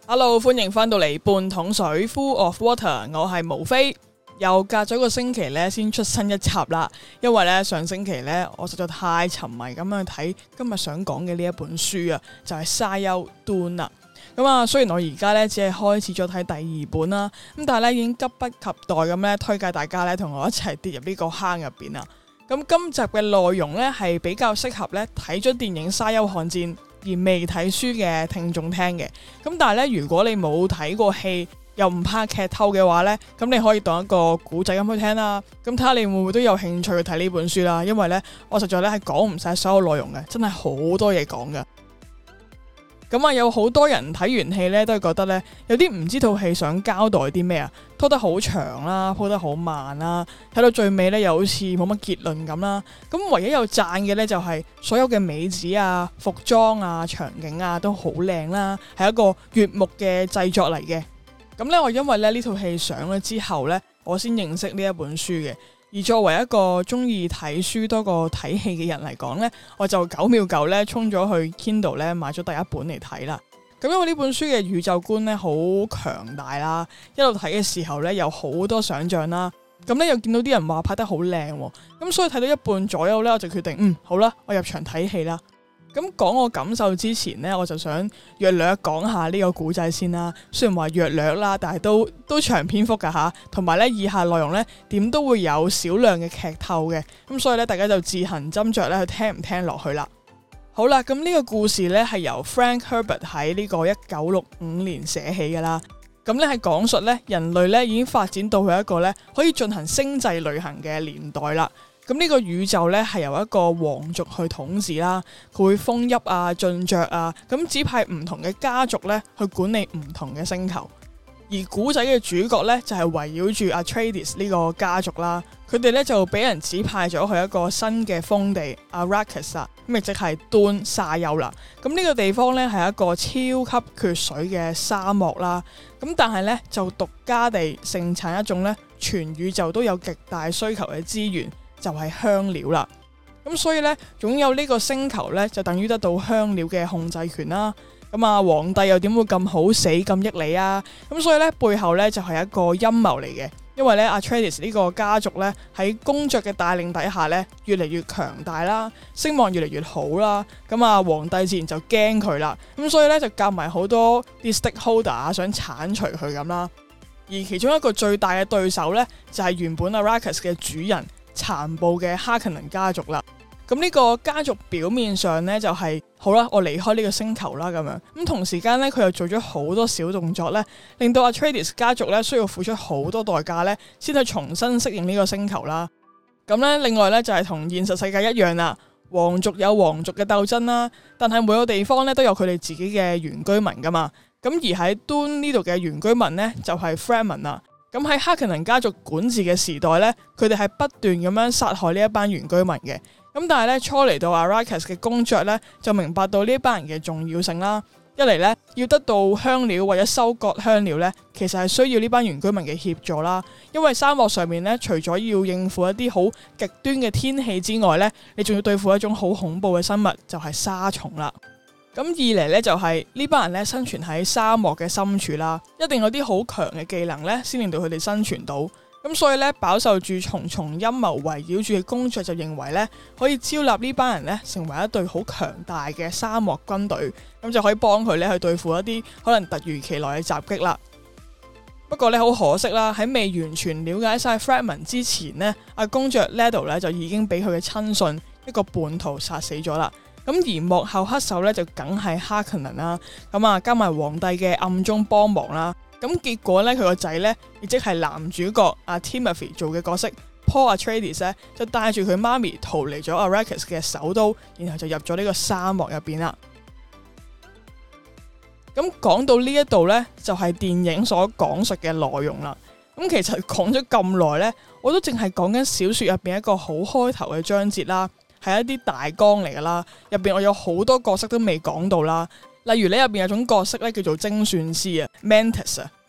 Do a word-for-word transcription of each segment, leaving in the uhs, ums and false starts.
Hello， 歡迎翻到嚟半桶水 Full of Water， 我係毛飛，又隔咗個星期咧先出新一集啦。因為咧上星期咧我實在太沉迷咁樣睇今日想講嘅呢一本書啊，就係、是、沙丘 Dune 啦。咁啊，雖然我而家咧只係開始咗睇第二本啦，咁但係咧已經急不及待咁咧推介大家咧同我一齊跌入呢個坑入邊啦。咁今集嘅內容咧係比較適合咧睇咗電影《沙丘瀚戰》而未睇書嘅聽眾聽嘅。咁但係咧如果你冇睇過戲又唔怕劇透嘅話咧，咁你可以當一個古仔咁去聽啦。咁睇下你會唔會都有興趣去睇呢本書啦？因為咧我實在咧係講唔晒所有內容嘅，真係好多嘢講㗎。咁啊，有好多人睇完戲咧，都係覺得咧有啲唔知套戲想交代啲咩啊，拖得好長啦，鋪得好慢啦，睇到最尾咧又好似冇乜結論咁啦。咁唯一有讚嘅咧就係所有嘅美子啊、服裝啊、場景啊都好靚啦，係一個悅目嘅製作嚟嘅。咁咧我因為咧呢套戲上咗之後咧，我先認識呢一本書嘅。而作為一個中意睇書多過睇戲嘅人嚟講呢，我就九秒九咧衝咗去 Kindle 咧買咗第一本嚟睇啦。咁因為呢本書嘅宇宙觀咧好強大啦，一路睇嘅時候咧有好多想像啦。咁咧又見到啲人話拍得好靚，咁所以睇到一半左右咧，我就決定嗯好啦，我入場睇戲啦。咁講我感受之前呢，我就想約略講下呢個古仔先啦。雖然話約略啦，但係都都長篇幅噶吓，同埋咧以下內容咧點都會有少量嘅劇透嘅，咁所以咧大家就自行斟酌咧去聽唔聽落去啦。好啦，咁呢個故事咧係由 Frank Herbert 喺呢個一九六五年寫起噶啦。咁咧係講述咧人類咧已經發展到去一個咧可以進行星際旅行嘅年代啦。咁呢個宇宙咧係由一個皇族去統治啦，佢會封邑啊、進爵啊，咁指派唔同嘅家族咧去管理唔同嘅星球。而古仔嘅主角咧就係圍繞住 Atreides 呢個家族啦，佢哋咧就俾人指派咗去一個新嘅封地 Arrakis 啊，咁亦即係 Dune 沙丘啦。咁呢個地方咧係一個超級缺水嘅沙漠啦，咁但係咧就獨家地盛產一種咧全宇宙都有極大需求嘅資源。就係香料啦，咁所以咧擁有呢個星球咧就等於得到香料嘅控制權啦。咁啊皇帝又點會咁好死咁益你啊？咁所以咧背後咧就係一個陰謀嚟嘅，因為咧 Atreides 呢個家族咧喺公爵嘅帶領底下咧越嚟越強大啦，聲望越嚟越好啦。咁啊皇帝自然就驚佢啦，咁所以咧就夾埋好多啲 stakeholder 想剷除佢咁啦。而其中一個最大嘅對手咧就係原本 Arrakis 嘅主人。殘暴嘅哈肯能家族啦，咁呢個家族表面上呢，就係、是、好啦，我離開呢個星球啦咁樣，咁同時間呢，佢又做咗好多小動作呢，令到 Atreides 家族呢需要付出好多代價呢，先去重新適應呢個星球啦。咁呢，另外呢，就係、是、同現實世界一樣啦，皇族有皇族嘅鬥爭啦，但係每個地方呢，都有佢哋自己嘅原居民噶嘛。咁而喺 Dune 呢度嘅原居民呢，就係 Fremen 啦。咁喺哈肯能家族管治嘅時代呢，佢哋係不斷咁樣殺害呢一班原居民嘅。咁但係咧初嚟到 Arrakis 嘅公爵呢，就明白到呢一班人嘅重要性啦。一嚟呢，要得到香料或者收割香料呢，其實係需要呢班原居民嘅協助啦。因為沙漠上面呢，除咗要應付一啲好極端嘅天氣之外呢，你仲要對付一種好恐怖嘅生物，就係沙蟲啦。咁二嚟咧就係呢班人咧生存喺沙漠嘅深處啦，一定有啲好強嘅技能咧，先令到佢哋生存到。咁所以咧飽受住重重陰謀圍繞住嘅公爵就認為咧，可以招納呢班人咧成為一隊好強大嘅沙漠軍隊，咁就可以幫佢咧去對付一啲可能突如其來嘅襲擊啦。不過咧好可惜啦，喺未完全了解晒 Fremen 之前呢，阿公爵 Leto 咧就已經俾佢嘅親信一個叛徒殺死咗啦。咁而幕後黑手咧就梗係哈肯能啦，咁啊加埋皇帝嘅暗中幫忙啦，咁結果咧佢個仔咧，亦即係男主角阿 Timothy 做嘅角色 Paul Atreides 咧，就帶住佢媽咪逃離咗 Arrakis 嘅首都，然後就入咗呢個沙漠入邊啦。咁講到呢一度咧，就係電影所講述嘅內容啦。咁其實講咗咁耐咧，我都淨係講緊小說入邊一個好開頭嘅章節啦。係一啲大綱嚟噶啦，入邊我有好多角色都未講到啦。例如呢入邊有種角色咧叫做精算師啊 Mantis 啊，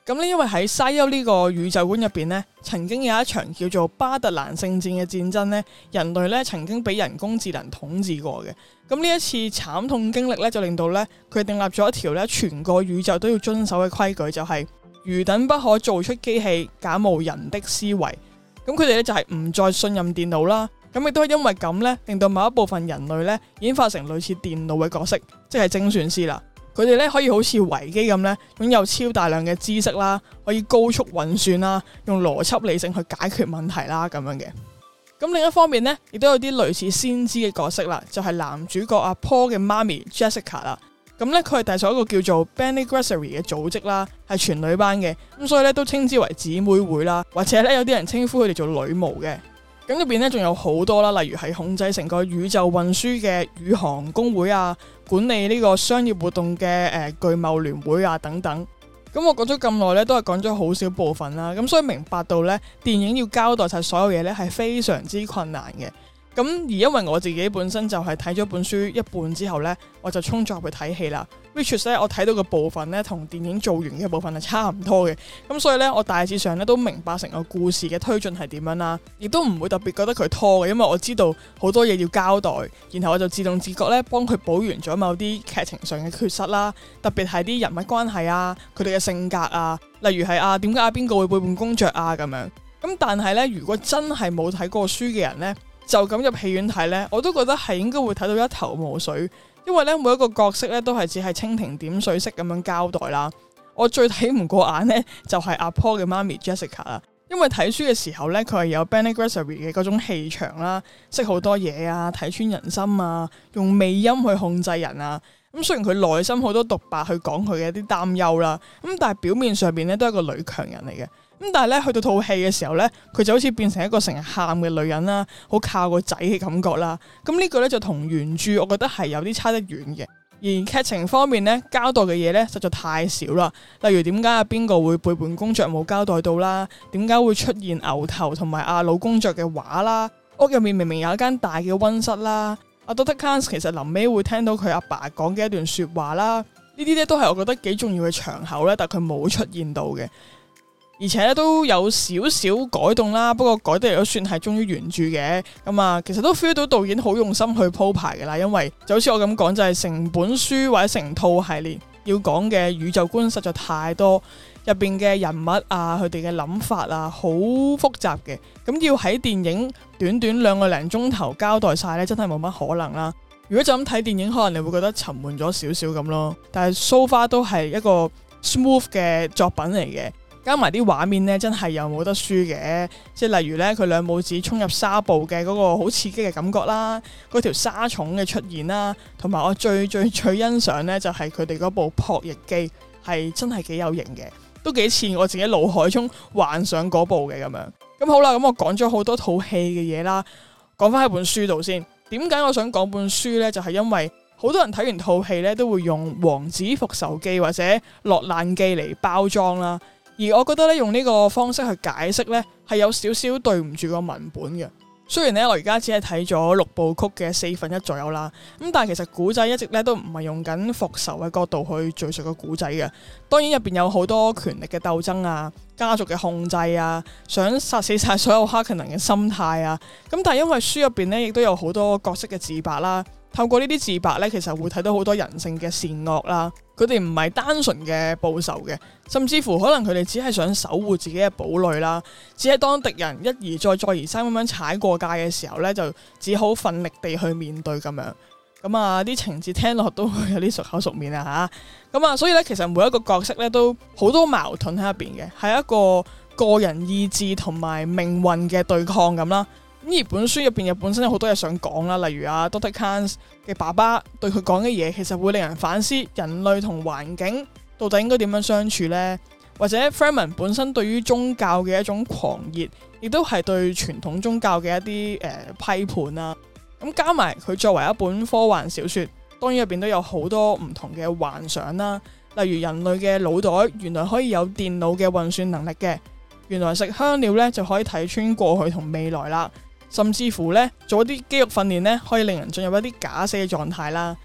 咁呢，因為喺西歐呢個宇宙觀入邊呢，曾經有一場叫做巴特蘭聖戰嘅戰爭呢，人類呢曾經俾人工智能統治過嘅。咁呢一次慘痛經歷呢，就令到呢，佢訂立咗一條呢全個宇宙都要遵守嘅規矩，就係魚等不可做出機器假冒人的思維。咁佢哋呢就係唔再信任電腦啦。咁亦都係因為咁呢，令到某一部分人類呢演化成類似電腦嘅角色，即係精算師啦。佢哋咧可以好似維基咁咧，擁有超大量嘅知識啦，可以高速運算啦，用邏輯理性去解決問題啦咁樣嘅。咁另一方面呢，亦都有啲類似先知嘅角色啦，就係、是、男主角阿 Paul 嘅媽咪 Jessica 啦。咁咧佢係隸屬一個叫做 Bene Gesserit 嘅組織啦，係全女班嘅，咁所以咧都稱之為姊妹會啦，或者咧有啲人稱呼佢哋做女巫嘅。咁入邊咧仲有好多啦，例如係控制成個宇宙運輸嘅宇航工會啊，管理呢個商業活動嘅誒、呃、巨貿聯會啊等等。咁我講咗咁耐咧，都係講咗好少部分啦。咁所以明白到咧，電影要交代晒所有嘢咧，係非常之困難嘅。咁而因為我自己本身就係睇咗本書一半之後呢，我就衝咗入去睇戲啦。which is 咧，我睇到嘅部分呢，同電影做完嘅部分係差唔多嘅。咁所以呢，我大致上呢都明白成個故事嘅推進係點樣啦，亦都唔會特別覺得佢拖嘅，因為我知道好多嘢要交代，然後我就自動自覺咧幫佢補完咗某啲劇情上嘅缺失啦，特別係啲人物關係啊，佢哋嘅性格啊，例如係啊點解啊邊個會背叛公爵啊咁樣。咁但係呢，如果真係冇睇過書嘅人呢，就咁入戲院睇呢，我都覺得係應該會睇到一頭霧水，因為呢，每一個角色呢都係只係蜻蜓點水式咁樣交代啦。我最睇唔過眼呢，就係阿 Paul 嘅媽咪 Jessica 啦，因為睇書嘅時候呢，佢係有 Bene Gesserit 嘅嗰種氣場啦，識好多嘢啊，睇穿人心啊，用魅音去控制人啊。咁雖然佢內心好多獨白去講佢嘅一啲擔憂啦，咁但係表面上邊呢都係一個女強人嚟嘅。咁但係咧去到套戲嘅時候咧，佢就好似變成一個成日喊嘅女人啦，好靠個仔嘅感覺啦。咁呢個咧就同原著我覺得係有啲差得遠嘅。而劇情方面咧，交代嘅嘢咧實在太少啦。例如點解阿邊個會背叛公爵冇交代到啦？點解會出現牛頭同埋阿老公爵嘅畫啦？屋入面明明有一間大嘅溫室啦。阿 Doctor Khan 其實臨尾會聽到佢阿爸講嘅一段說話啦。呢啲咧都係我覺得幾重要嘅場口咧，但係佢冇出現到嘅。而且都有少少改動啦，不過改得嚟都算係忠於原著嘅。咁啊，其實都 feel 到導演好用心去鋪排嘅啦，因為就好似我咁講，就係、是、成本書或者成套系列要講嘅宇宙觀實在太多，入邊嘅人物啊，佢哋嘅諗法啊，好複雜嘅。咁要喺電影短短兩個零鐘頭交代晒呢，真係冇乜可能啦。如果就咁睇電影，可能你會覺得沉悶咗少少咁咯。但係 so far 都係一個 smooth 嘅作品嚟嘅。加埋啲畫面呢，真係又冇得輸嘅，即係例如呢，佢兩母子衝入沙堡嘅嗰個好刺激嘅感覺啦，嗰條沙蟲嘅出現啦，同埋我最最最欣賞呢，就係佢哋嗰部撲翼機，係真係幾有型嘅，都幾似我自己腦海中幻想嗰部嘅咁樣。咁好啦，咁我講咗好多套戲嘅嘢啦，講翻喺本書度先。點解我想講本書呢？就係因為好多人睇完套戲呢，都會用《王子復仇記》或者《落難記》嚟包裝啦。而我覺得咧，用呢個方式去解釋呢，係有少少對唔住個文本嘅。雖然呢，我而家只係睇咗六部曲嘅四分一左右啦，咁但係其實古仔一直咧都唔係用緊復仇嘅角度去敘述個古仔嘅。當然入邊有好多權力嘅鬥爭啊、家族嘅控制啊、想殺死晒所有哈克能嘅心態啊。咁但係因為書入邊呢，亦都有好多角色嘅自白啦。透過呢啲自白呢，其實會睇到好多人性嘅善惡啦。佢哋唔係單純嘅報仇嘅，甚至乎可能佢哋只係想守護自己嘅堡壘啦。只係當敵人一而再、再而三咁樣踩過界嘅時候呢，就只好奮力地去面對咁樣。咁啊，啲情節聽落都會有啲熟口熟面啊嚇。咁啊，所以呢，其實每一個角色呢都好多矛盾喺入邊嘅，係一個個人意志同埋命運嘅對抗咁啦。咁而本書入邊又本身有好多嘢想講啦，例如啊 Doctor Khan 嘅爸爸對佢講嘅嘢，其實會令人反思人類同環境到底應該點樣相處呢？或者 Freeman 本身對於宗教嘅一種狂熱，亦都係對傳統宗教嘅一啲誒、呃、批判啦。咁加埋佢作為一本科幻小說，當然入邊都有好多唔同嘅幻想啦，例如人類嘅腦袋原來可以有電腦嘅運算能力嘅，原來食香料呢就可以睇穿過去同未來啦。甚至乎咧，做一啲肌肉訓練咧，可以令人進入一啲假死嘅狀態啦。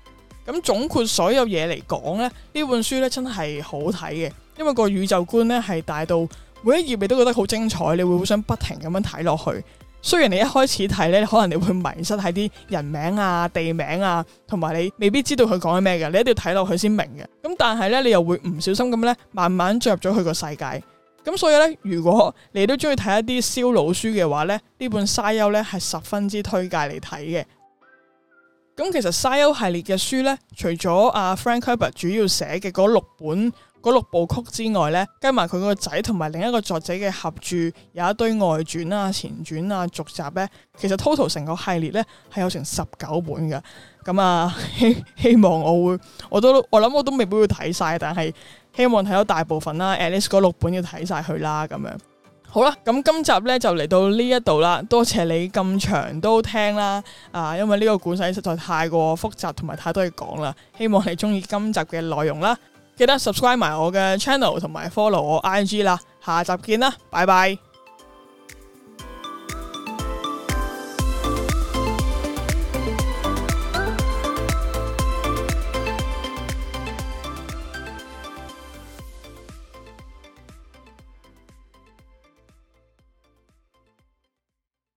咁總括所有嘢嚟講咧，呢本書咧真係好睇嘅，因為個宇宙觀咧係大到每一頁你都覺得好精彩，你會好想不停咁樣睇落去。雖然你一開始睇咧，可能你會迷失喺啲人名啊、地名啊，同埋你未必知道佢講緊咩嘅，你一定要睇落去先明嘅。咁但係咧，你又會唔小心咁咧，慢慢進入咗佢個世界。咁所以咧，如果你都中意睇一啲燒腦書嘅話咧，呢本沙丘咧係十分之推介嚟睇嘅。咁其實沙丘系列嘅書咧，除咗阿 Frank Herbert 主要寫嘅嗰六本嗰六部曲之外咧，加埋佢個仔同埋另一個作者嘅合著，有一堆外傳啊、前傳啊、續集咧，其實 total 成個系列咧係有成十九本㗎。咁啊，希希望我會，我都我諗我都未必會睇晒，但係希望睇到大部分啦 ，at least 嗰六本要睇晒佢啦，咁樣。好啦，咁今集咧就嚟到呢一度啦，多謝你咁長都聽啦，啊，因為呢個故事實在太過複雜同埋太多嘢講啦，希望你中意今集嘅內容啦，記得 subscribe 埋我嘅 channel 同埋 follow 我 I G 啦，下集見啦，拜拜。